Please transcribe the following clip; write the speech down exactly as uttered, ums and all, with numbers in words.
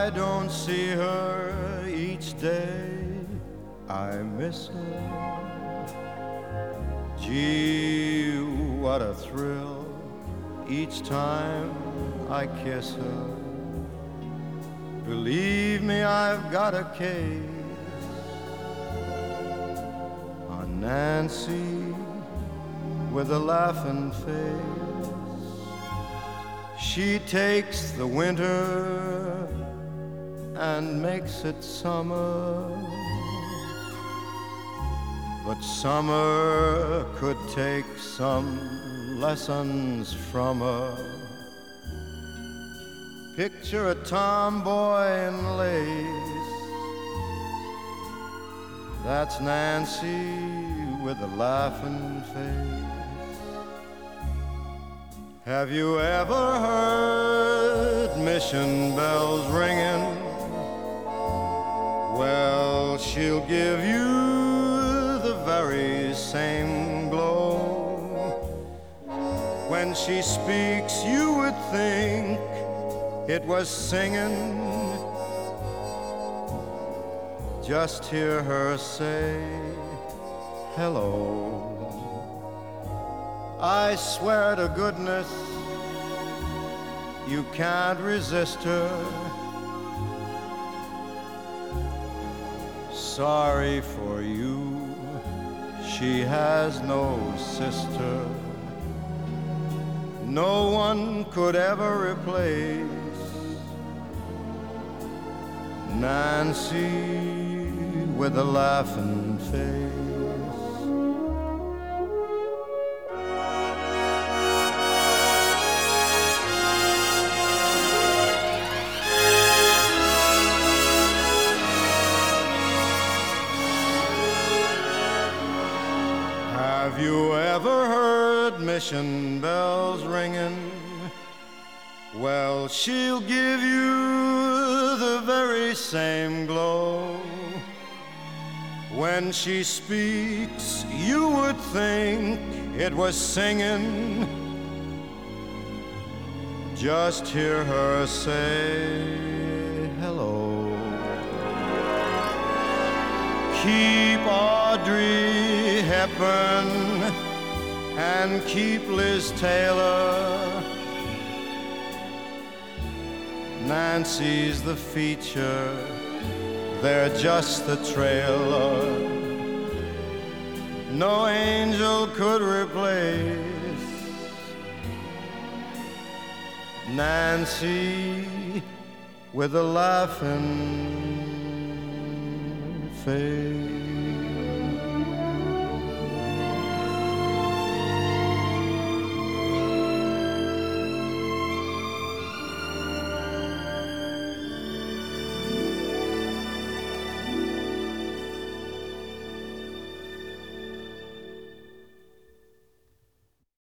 I don't see her each day, I miss her. Gee, what a thrill each time I kiss her. Believe me, I've got a case on Nancy with a laughing face. She takes the winter and makes it summer, but summer could take some lessons from her. Picture a tomboy in lace, that's Nancy with a laughing face. Have you ever heard mission bells ringing? Well, she'll give you the very same glow. When she speaks, you would think it was singing. Just hear her say hello. I swear to goodness, you can't resist her. Sorry for you, she has no sister. No one could ever replace Nancy with a laughing face. Have you ever heard mission bells ringing? Well, she'll give you the very same glow. When she speaks, you would think it was singing. Just hear her say hello. Keep Audrey Hepburn and keep Liz Taylor. Nancy's the feature, they're just the trailer. No angel could replace Nancy with a laughing face.